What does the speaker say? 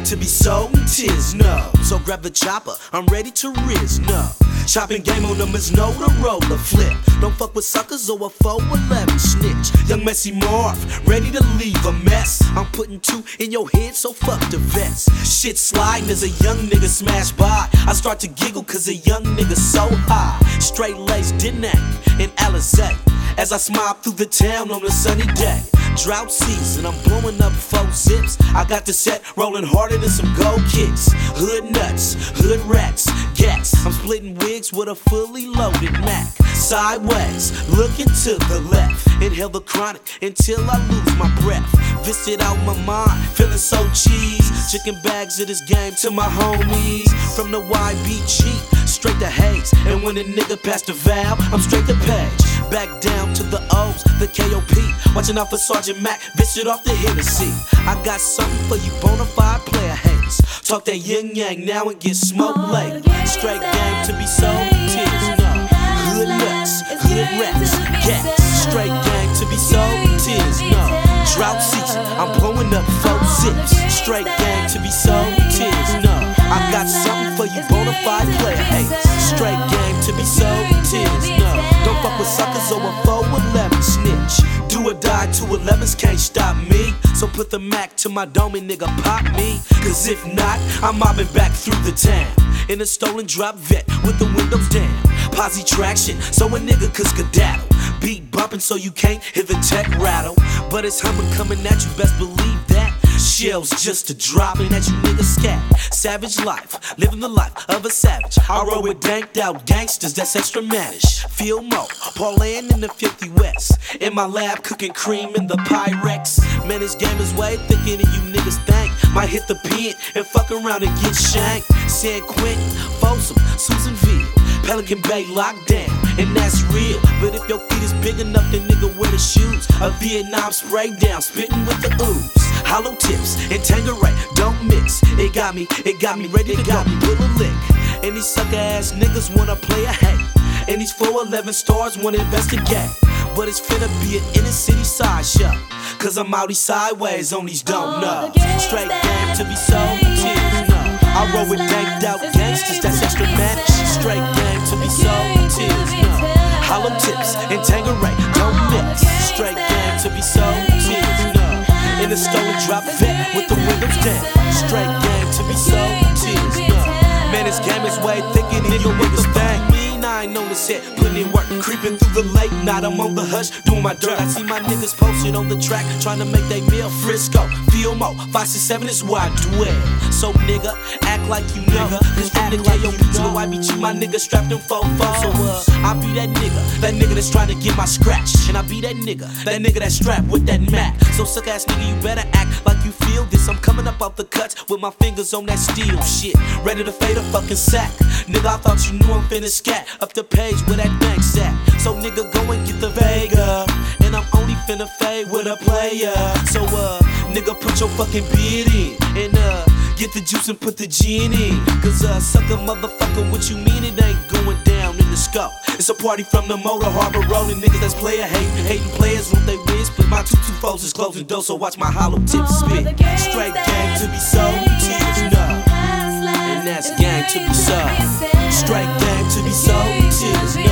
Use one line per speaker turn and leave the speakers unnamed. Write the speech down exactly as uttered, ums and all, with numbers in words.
to be sold in tears, no. So grab the chopper, I'm ready to riz, no. Shopping game on them is no to roll a flip. Don't fuck with suckers or a four eleven snitch. Young Messy Marv, ready to leave a mess. I'm putting two in your head, so fuck the vest. Shit sliding as a young nigga smash by. I start to giggle cause a young nigga so high. Straight laced Denang in Alizé as I smile through the town on a sunny day. Drought season, I'm blowing up four zips. I got the set rolling harder than some gold kicks. Hood nuts, hood rats, gats. I'm splitting wigs with a fully loaded Mac. Sideways, looking to the left. Inhale the chronic until I lose my breath. Visit out my mind, feeling so cheese. Chicken bags of this game to my homies. From the Y B G, straight to Hayes. And when a nigga pass the valve, I'm straight to Page. Back down to the O's, the K O P. Watching out for Sergeant Mac, visit off the Hennessy. I got something for you bonafide player haters. Talk that yin yang now and get smoked later. Straight game to be sold, tears, no. Hood nuts, hood rats, cats. Straight game to be sold, tears, no. Drought season, I'm blowing up four zips. Straight game to be sold, tears, no. I got something for you bonafide player haters. Straight game to be sold, tears, no. Don't fuck with suckers or a four eleven snitch. Do or die, two elevens can't stop me. So put the Mac to my dome and nigga pop me. Cause if not, I'm mobbing back through the town in a stolen drop vet with the windows down. Posse traction, so a nigga could skedaddle. Beat bumping so you can't hear the tech rattle. But it's humming coming at you, best believe that. Shells just a dropping at you niggas scat. Savage life, living the life of a savage. I roll with danked out gangsters, that's extra manish. Feel more, parlaying in the fifty West. In my lab, cooking cream in the Pyrex. Man, this game is way thicker than you niggas think. Might hit the pen and fuck around and get shanked. San Quentin, Folsom, Susanville, Pelican Bay locked down, and that's real. But if your feet is big enough, then nigga wear the shoes. A Vietnam spray down, spitting with the ooze. Hollow tips and Tangeray don't mix. It got me, it got me ready to got me pull a lick. And these sucker ass niggas wanna play a hate. And these four eleven stars wanna investigate. But it's finna be an inner city sideshow. Cause I'm outie sideways on these don't know. Straight game to be sold, tears, no. I roll with danked out gangsters, that's extra manish. Straight game to be sold, tears, no. Hollow tips and Tangeray don't mix. Straight game to be sold, tears, no. In the stolen drop vet with the windows down. Straight game to be sold, tears, no. Man, this game is way thicker than you niggas think. I ain't on the set, putting in work, creeping through the late night. I'm on the hush, doing my dirt. I see my niggas posted on the track, trying to make they meal Frisco. Feel mo, five six seven is where I dwell. So nigga, act like you know. Cause from the K O P to the Y B G, my nigga strapped in four four. So uh, I be that nigga, that nigga that's trying to get my scratch. And I be that nigga, that nigga that's strapped with that Mac. So suck ass nigga, you better act like you feel this. I'm coming up off the cuts with my fingers on that steel shit, ready to fade a fucking sack. Nigga, I thought you knew I'm finna scat up the page where that bank's at. So nigga, go and get the Vega, and I'm only finna fade with a player. So uh, nigga, put your fucking beard in, and uh, get the juice and put the gin in. Cause uh, sucker motherfucker, what you mean it ain't going down in the scope? It's a party from the motor harbor rolling niggas that's player hating, hating players want they wins. But my two two foes is closing doors, so watch my hollow tips spit. Straight game to be sold, tears, no. And that's game to be sold. Straight game to be sold, tears, no.